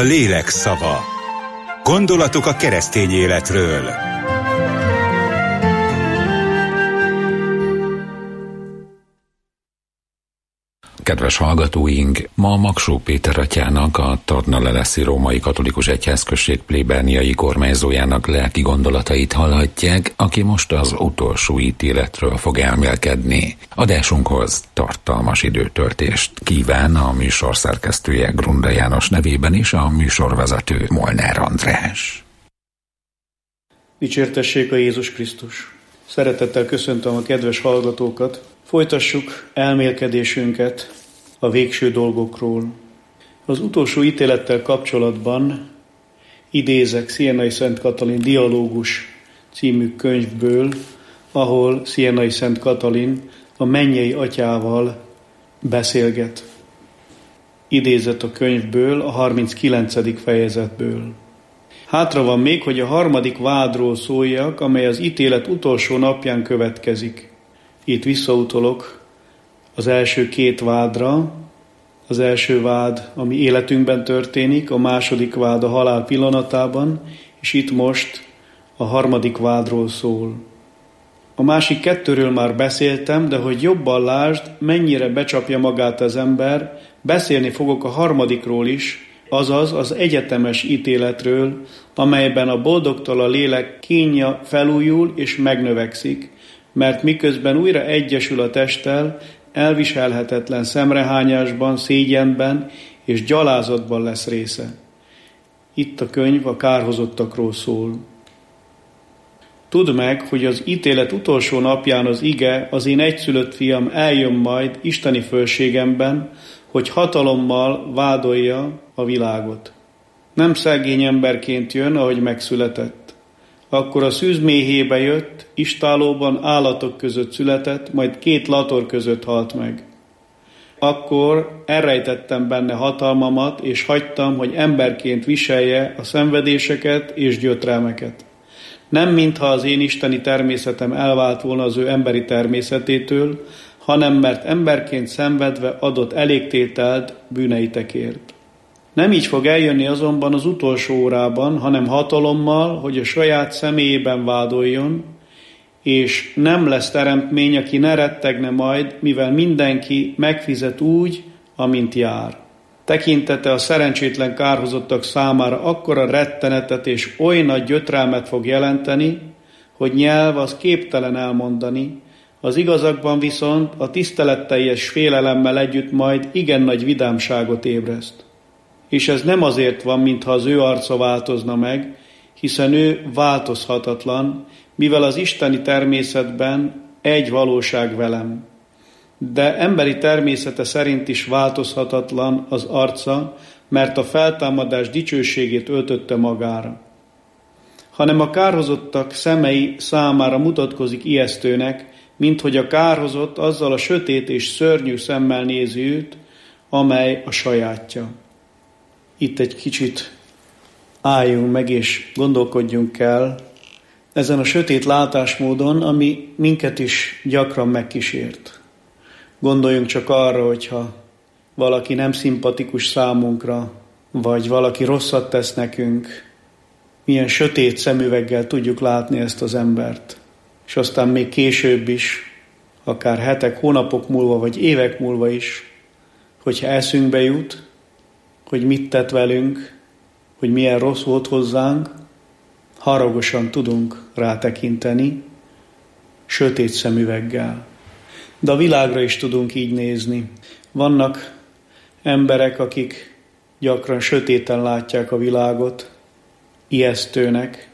S16: lélek szava. Gondolatok a keresztény életről.
S17: Kedves hallgatóink, ma Magsó Péter atyának, a Tornaleleszi Római Katolikus Egyházközség plébániai kormányzójának lelki gondolatait hallhatják, aki most az utolsó ítéletről fog elmélkedni. Adásunkhoz tartalmas időtöltést kíván a műsor szerkesztője Grunda János nevében is, a műsorvezető Molnár András.
S18: Dicsértessék a Jézus Krisztus! Szeretettel köszöntöm a kedves hallgatókat. Folytassuk elmélkedésünket a végső dolgokról. Az utolsó ítélettel kapcsolatban idézek Sienai Szent Katalin Dialógus című könyvből, ahol Sienai Szent Katalin a mennyei atyával beszélget. Idézet a könyvből, a 39. fejezetből. Hátra van még, hogy a harmadik vádról szóljak, amely az ítélet utolsó napján következik. Itt visszautolok az első két vádra. Az első vád, ami életünkben történik, a második vád a halál pillanatában, és itt most a harmadik vádról szól. A másik kettőről már beszéltem, de hogy jobban lásd, mennyire becsapja magát az ember, beszélni fogok a harmadikról is, azaz az egyetemes ítéletről, amelyben a boldogtól a lélek kínja felújul és megnövekszik, mert miközben újra egyesül a testtel, elviselhetetlen szemrehányásban, szégyenben és gyalázatban lesz része. Itt a könyv a kárhozottakról szól. Tudd meg, hogy az ítélet utolsó napján az ige, az én egyszülött fiam eljön majd isteni fölségemben, hogy hatalommal vádolja a világot. Nem szegény emberként jön, ahogy megszületett. Akkor a szűz méhébe jött, istállóban állatok között született, majd két lator között halt meg. Akkor elrejtettem benne hatalmamat, és hagytam, hogy emberként viselje a szenvedéseket és gyötrelmeket. Nem mintha az én isteni természetem elvált volna az ő emberi természetétől, hanem mert emberként szenvedve adott elégtételt bűneitekért. Nem így fog eljönni azonban az utolsó órában, hanem hatalommal, hogy a saját személyében vádoljon, és nem lesz teremtmény, aki ne rettegne majd, mivel mindenki megfizet úgy, amint jár. Tekintete a szerencsétlen kárhozottak számára akkora rettenetet és oly nagy gyötrelmet fog jelenteni, hogy nyelv az képtelen elmondani, az igazakban viszont a tiszteletteljes félelemmel együtt majd igen nagy vidámságot ébreszt. És ez nem azért van, mintha az ő arca változna meg, hiszen ő változhatatlan, mivel az isteni természetben egy valóság velem. De emberi természete szerint is változhatatlan az arca, mert a feltámadás dicsőségét öltötte magára. Hanem a kárhozottak szemei számára mutatkozik ijesztőnek, minthogy a kárhozott azzal a sötét és szörnyű szemmel nézi őt, amely a sajátja. Itt egy kicsit álljunk meg és gondolkodjunk el ezen a sötét látásmódon, ami minket is gyakran megkísért. Gondoljunk csak arra, hogyha valaki nem szimpatikus számunkra, vagy valaki rosszat tesz nekünk, milyen sötét szemüveggel tudjuk látni ezt az embert. És aztán még később is, akár hetek, hónapok múlva, vagy évek múlva is, hogyha eszünkbe jut, hogy mit tett velünk, hogy milyen rossz volt hozzánk, haragosan tudunk rátekinteni, sötét szemüveggel. De a világra is tudunk így nézni. Vannak emberek, akik gyakran sötéten látják a világot, ijesztőnek,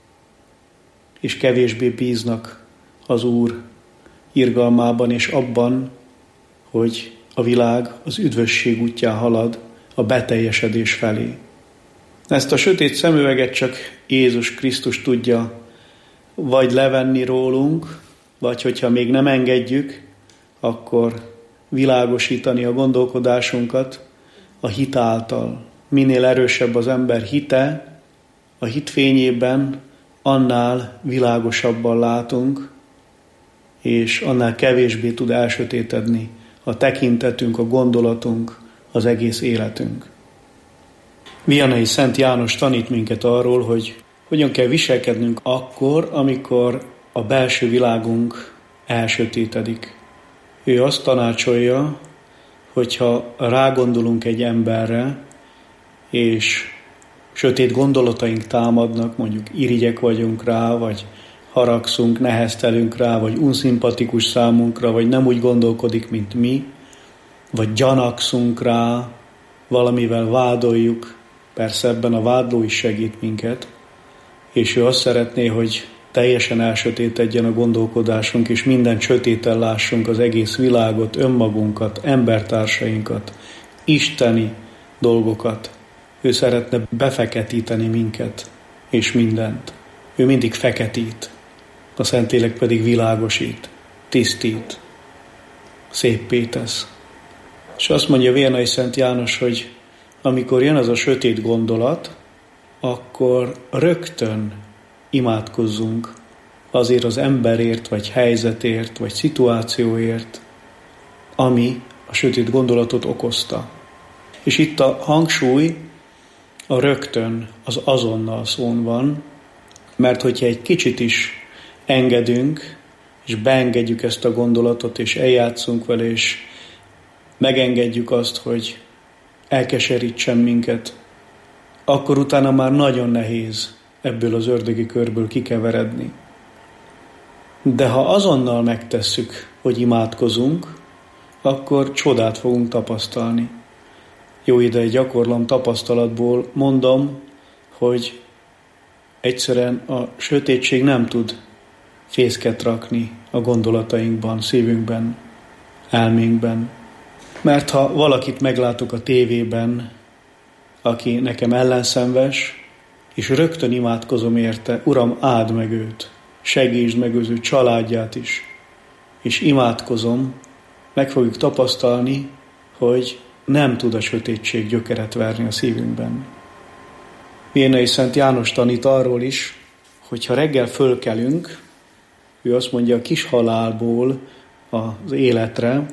S18: és kevésbé bíznak az Úr irgalmában és abban, hogy a világ az üdvösség útján halad a beteljesedés felé. Ezt a sötét szemüveget csak Jézus Krisztus tudja vagy levenni rólunk, vagy hogyha még nem engedjük, akkor világosítani a gondolkodásunkat a hit által. Minél erősebb az ember hite, a hit fényében annál világosabban látunk, és annál kevésbé tud elsötétedni a tekintetünk, a gondolatunk, az egész életünk. Vianai Szent János tanít minket arról, hogy hogyan kell viselkednünk akkor, amikor a belső világunk elsötétedik. Ő azt tanácsolja, hogyha rágondolunk egy emberre, és sötét gondolataink támadnak, mondjuk irigyek vagyunk rá, vagy haragszunk, neheztelünk rá, vagy unszimpatikus számunkra, vagy nem úgy gondolkodik, mint mi, vagy gyanakszunk rá, valamivel vádoljuk, persze ebben a vádló is segít minket, és ő azt szeretné, hogy teljesen elsötétedjen a gondolkodásunk, és minden sötéten lássunk az egész világot, önmagunkat, embertársainkat, isteni dolgokat. Ő szeretne befeketíteni minket, és mindent. Ő mindig feketít, a Szentlélek pedig világosít, tisztít, széppé tesz. És azt mondja Vianai Szent János, hogy amikor jön az a sötét gondolat, akkor rögtön imádkozzunk azért az emberért, vagy helyzetért, vagy szituációért, ami a sötét gondolatot okozta. És itt a hangsúly a rögtön, az azonnal szón van, mert hogyha egy kicsit is engedünk, és beengedjük ezt a gondolatot, és eljátszunk vele, és megengedjük azt, hogy elkeserítsen minket, akkor utána már nagyon nehéz ebből az ördögi körből kikeveredni. De ha azonnal megtesszük, hogy imádkozunk, akkor csodát fogunk tapasztalni. Jó ideig gyakorlom tapasztalatból, mondom, hogy egyszerűen a sötétség nem tud fészket rakni a gondolatainkban, szívünkben, elménkben. Mert ha valakit meglátok a tévében, aki nekem ellenszenves, és rögtön imádkozom érte, Uram, áld meg őt, segítsd meg az ő családját is, és imádkozom, meg fogjuk tapasztalni, hogy nem tud a sötétség gyökeret verni a szívünkben. Vianai Szent János tanít arról is, hogy ha reggel fölkelünk, ő azt mondja, a kis halálból az életre,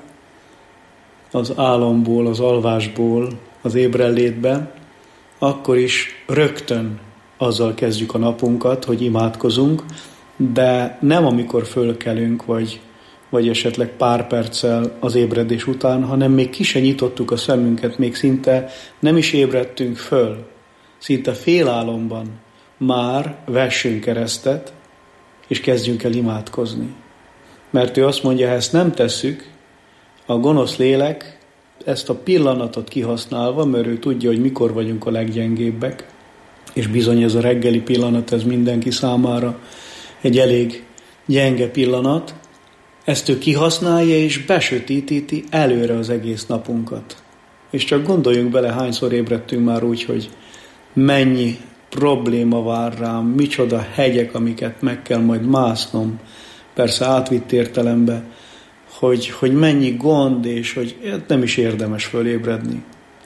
S18: az álomból, az alvásból, az ébrenlétbe, akkor is rögtön azzal kezdjük a napunkat, hogy imádkozunk, de nem amikor fölkelünk, vagy esetleg pár perccel az ébredés után, hanem még ki se nyitottuk a szemünket, még szinte nem is ébredtünk föl. Szinte félálomban már vessünk keresztet, és kezdjünk el imádkozni. Mert ő azt mondja, ha ezt nem tesszük, a gonosz lélek ezt a pillanatot kihasználva, mert ő tudja, hogy mikor vagyunk a leggyengébbek, és bizony ez a reggeli pillanat, ez mindenki számára egy elég gyenge pillanat, ezt ő kihasználja és besötítíti előre az egész napunkat. És csak gondoljunk bele, hányszor ébredtünk már úgy, hogy mennyi probléma vár rám, micsoda hegyek, amiket meg kell majd másznom, persze átvitt értelembe, hogy mennyi gond, és hogy nem is érdemes fölébredni.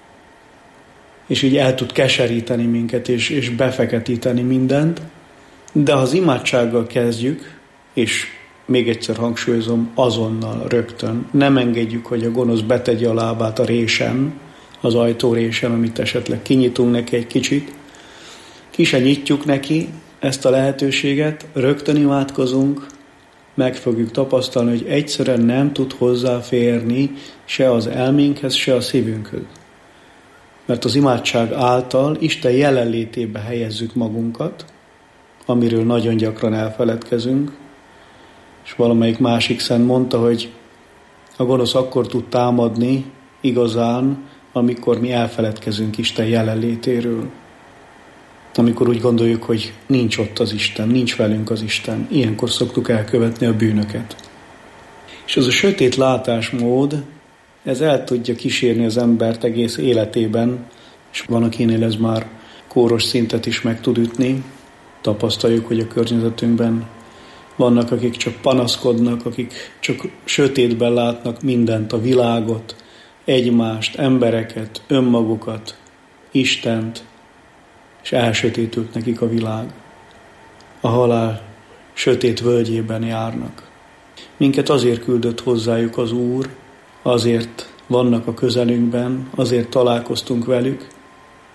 S18: És így el tud keseríteni minket, és befeketíteni mindent, de ha az imádsággal kezdjük, és még egyszer hangsúlyozom, azonnal, rögtön, nem engedjük, hogy a gonosz betegye a lábát a résen, az ajtórésen, amit esetleg kinyitunk neki egy kicsit, ki se nyitjuk neki ezt a lehetőséget, rögtön imádkozunk, meg fogjuk tapasztalni, hogy egyszerűen nem tud hozzáférni se az elménkhez, se a szívünkhöz. Mert az imádság által Isten jelenlétébe helyezzük magunkat, amiről nagyon gyakran elfeledkezünk, és valamelyik másik szent mondta, hogy a gonosz akkor tud támadni igazán, amikor mi elfeledkezünk Isten jelenlétéről. Amikor úgy gondoljuk, hogy nincs ott az Isten, nincs velünk az Isten. Ilyenkor szoktuk elkövetni a bűnöket. És az a sötét látásmód, ez el tudja kísérni az embert egész életében, és van, akinél ez már kóros szintet is meg tud ütni. Tapasztaljuk, hogy a környezetünkben vannak, akik csak panaszkodnak, akik csak sötétben látnak mindent, a világot, egymást, embereket, önmagukat, Istent, és elsötétült nekik a világ. A halál sötét völgyében járnak. Minket azért küldött hozzájuk az Úr, azért vannak a közelünkben, azért találkoztunk velük,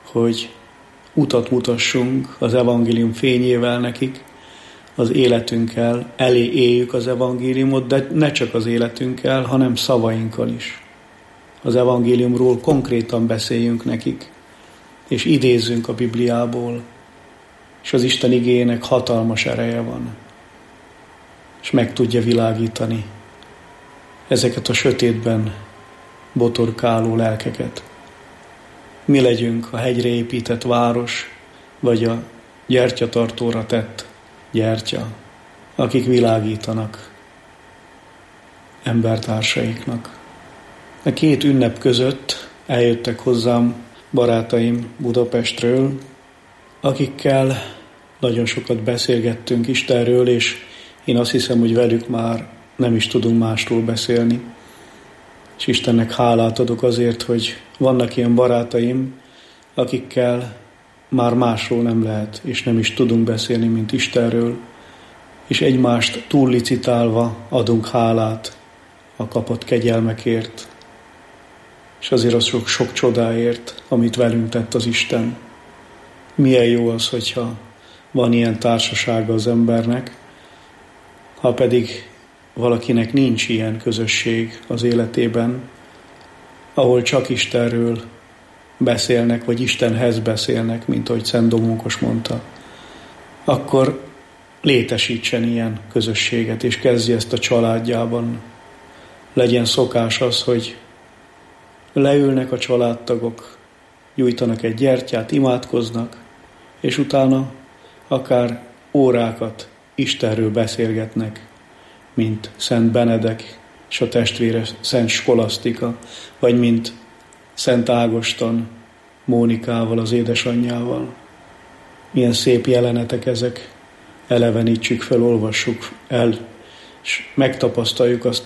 S18: hogy utat mutassunk az evangélium fényével nekik, az életünkkel, elé éljük az evangéliumot, de ne csak az életünkkel, hanem szavainkkal is. Az evangéliumról konkrétan beszéljünk nekik, és idézzünk a Bibliából, és az Isten igéjének hatalmas ereje van, és meg tudja világítani ezeket a sötétben botorkáló lelkeket. Mi legyünk a hegyre épített város, vagy a gyertyatartóra tett gyertya, akik világítanak embertársaiknak. A két ünnep között eljöttek hozzám barátaim Budapestről, akikkel nagyon sokat beszélgettünk Istenről, és én azt hiszem, hogy velük már nem is tudunk másról beszélni. És Istennek hálát adok azért, hogy vannak ilyen barátaim, akikkel már másról nem lehet, és nem is tudunk beszélni, mint Istenről, és egymást túllicitálva adunk hálát a kapott kegyelmekért, és azért az sok csodáért, amit velünk tett az Isten. Milyen jó az, hogyha van ilyen társasága az embernek, ha pedig valakinek nincs ilyen közösség az életében, ahol csak Istenről beszélnek, vagy Istenhez beszélnek, mint ahogy Szent Domókos mondta, akkor létesítsen ilyen közösséget, és kezdje ezt a családjában. Legyen szokás az, hogy leülnek a családtagok, gyújtanak egy gyertyát, imádkoznak, és utána akár órákat Istenről beszélgetnek, mint Szent Benedek és a testvére Szent Skolasztika, vagy mint Szent Ágoston Mónikával, az édesanyjával. Milyen szép jelenetek ezek, elevenítsük fel, olvassuk el, és megtapasztaljuk azt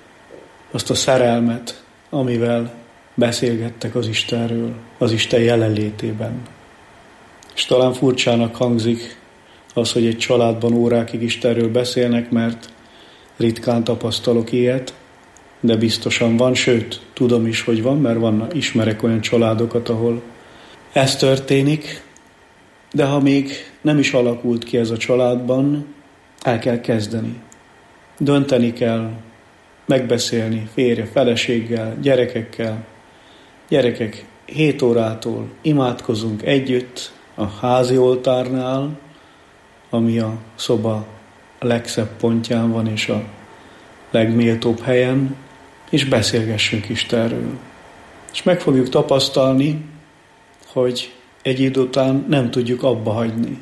S18: a szerelmet, amivel beszélgettek az Istenről, az Isten jelenlétében. És talán furcsának hangzik az, hogy egy családban órákig Istenről beszélnek, mert ritkán tapasztalok ilyet, de biztosan van, sőt, tudom is, hogy van, mert ismerek olyan családokat, ahol ez történik, de ha még nem is alakult ki ez a családban, el kell kezdeni. Dönteni kell, megbeszélni férje, feleséggel, gyerekekkel. Gyerekek, 7 órától imádkozunk együtt a házi oltárnál, ami a szoba legszebb pontján van, és a legméltóbb helyen, és beszélgessünk Istenről. És meg fogjuk tapasztalni, hogy egy idő után nem tudjuk abba hagyni.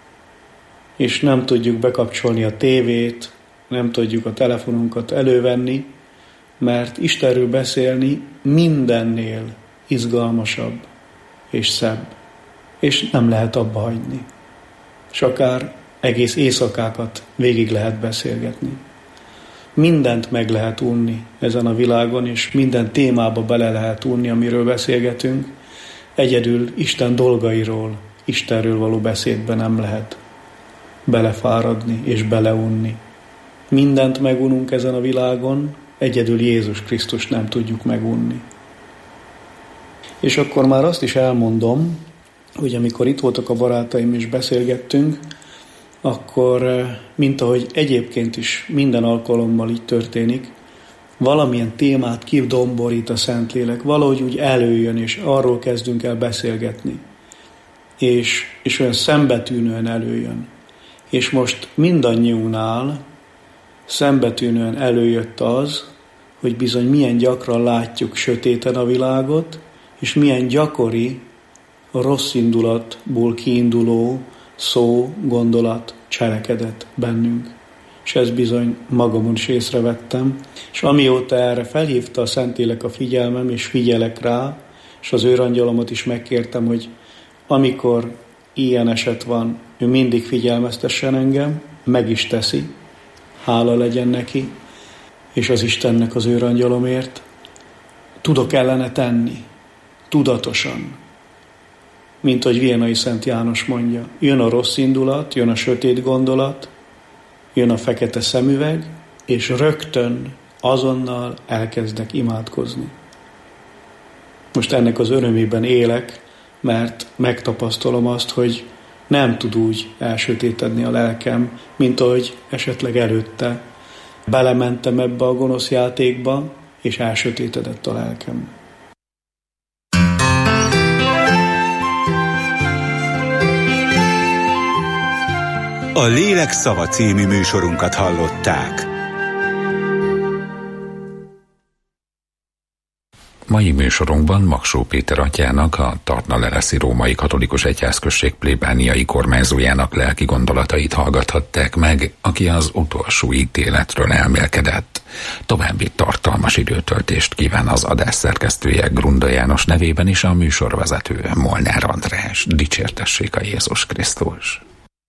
S18: És nem tudjuk bekapcsolni a tévét, nem tudjuk a telefonunkat elővenni, mert Istenről beszélni mindennél izgalmasabb és szebb. És nem lehet abba hagyni. És akár egész éjszakákat végig lehet beszélgetni. Mindent meg lehet unni ezen a világon, és minden témába bele lehet unni, amiről beszélgetünk. Egyedül Isten dolgairól, Istenről való beszédben nem lehet belefáradni és beleunni. Mindent megununk ezen a világon, egyedül Jézus Krisztus nem tudjuk megunni. És akkor már azt is elmondom, hogy amikor itt voltak a barátaim és beszélgettünk, akkor, mint ahogy egyébként is minden alkalommal így történik, valamilyen témát kidomborít a Szentlélek, valahogy úgy előjön, és arról kezdünk el beszélgetni. És olyan szembetűnően előjön. És most mindannyiunknál szembetűnően előjött az, hogy bizony milyen gyakran látjuk sötéten a világot, és milyen gyakori a rossz indulatból kiinduló szó, gondolat, cselekedet bennünk. És ezt bizony magamon is észrevettem. És amióta erre felhívta a Szentlélek a figyelmem, és figyelek rá, és az őrangyalomat is megkértem, hogy amikor ilyen eset van, ő mindig figyelmeztessen engem, meg is teszi, hála legyen neki, és az Istennek az őrangyalomért, tudok ellene tenni, tudatosan, mint hogy Vienai Szent János mondja. Jön a rossz indulat, jön a sötét gondolat, jön a fekete szemüveg, és rögtön, azonnal elkezdek imádkozni. Most ennek az örömében élek, mert megtapasztalom azt, hogy nem tud úgy elsötétedni a lelkem, mint ahogy esetleg előtte. Belementem ebbe a gonosz játékba, és elsötétedett a lelkem.
S16: A Lélek szava című műsorunkat hallották.
S17: Mai műsorunkban Maksó Péter atyának, a Tartna-Leleszi Római Katolikus Egyházközség plébániai kormányzójának lelki gondolatait hallgathatták meg, aki az utolsó ítéletről elmélkedett. További tartalmas időtöltést kíván az adás szerkesztője Grunda János nevében is a műsorvezető Molnár András. Dicsértessék a Jézus Krisztus!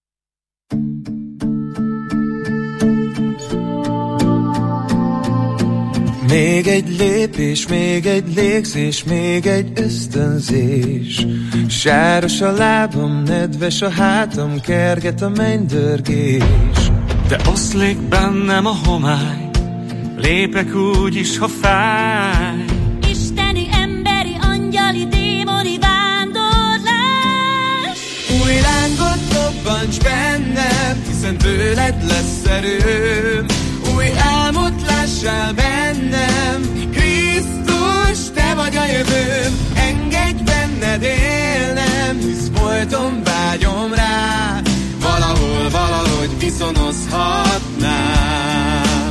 S19: Még egy lépés, még egy légzés, még egy ösztönzés. Sáros a lábam, nedves a hátam, kerget a mennydörgés.
S20: De oszlik bennem a homály, lépek úgy is, ha fáj.
S21: Isteni, emberi, angyali, démoni vándorlás.
S19: Új lángot dobbancs bennem, hiszen tőled lesz erőm. Új álmot lássál bennem, Krisztus, te vagy a jövőm. Engedj benned élnem, hisz folyton vágyom rá, valahol, valahogy viszonozhatnám.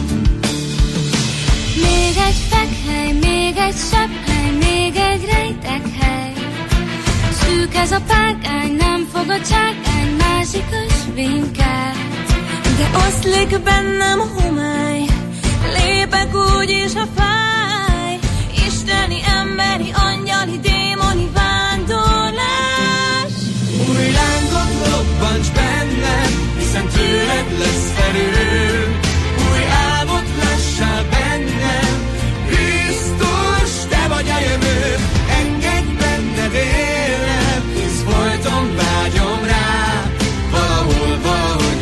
S21: Még egy fekhely, még egy sepphely, még egy rejtekhely. Szűk ez a párkány, nem fog a csákány, másik ösvénykát. De oszlik bennem homály, lépek úgy is, ha fáj. Isteni, emberi, angyali, démoni vándorlás.
S19: Új lángot lobbancs bennem, hiszen tőled lesz erőm. Új álmot lássál bennem, Krisztus, te vagy a jövőm. Engedj benned élnem, hisz folyton vágyom rá, valahol, valahogy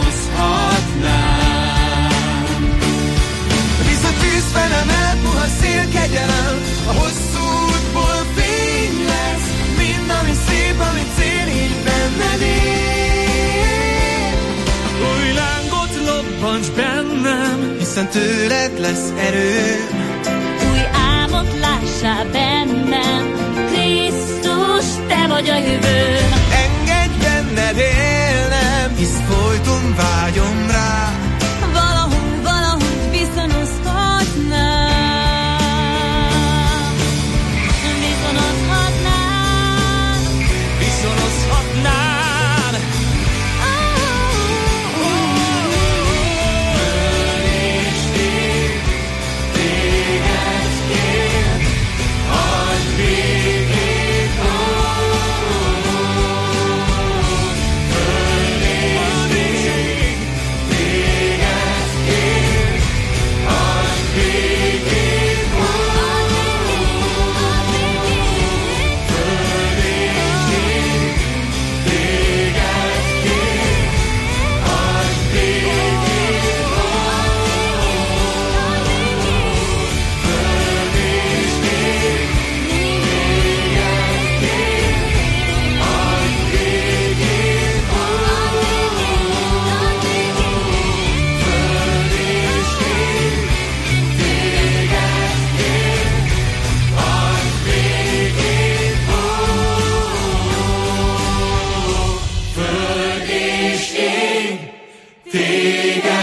S19: viszonozhatnám. Visz a tűzfelem, elpuha szélkegyelem, a hosszú útból fény lesz. Mind, ami szép, ami cél, így benned él.
S20: Új lángot lobbancs bennem,
S19: hiszen tőled lesz erő.
S21: Új álmot lássál bennem, Krisztus, te vagy a jövőm.
S19: Engedj benned élnem, hisz folyton vágyom